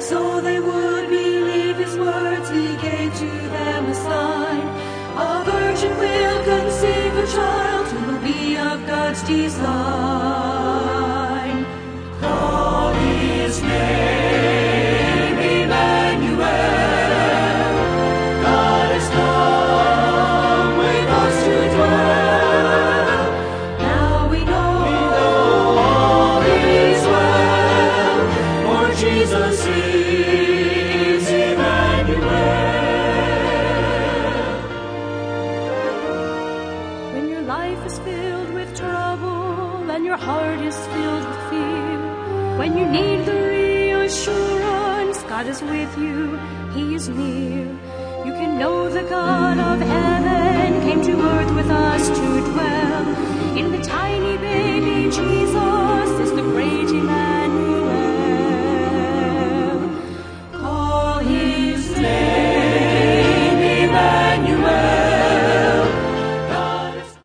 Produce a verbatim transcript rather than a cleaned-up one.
So they would believe his words, he gave to them a sign. A virgin will conceive a child who will be of God's design. Call his name Emmanuel. God has come with us to dwell. Now we know, we know all is well, for Jesus is Emmanuel. When your life is filled with trouble and your heart is filled with fear, when you need the reassurance, God is with you, He is near. You can know the God of heaven came to earth with us.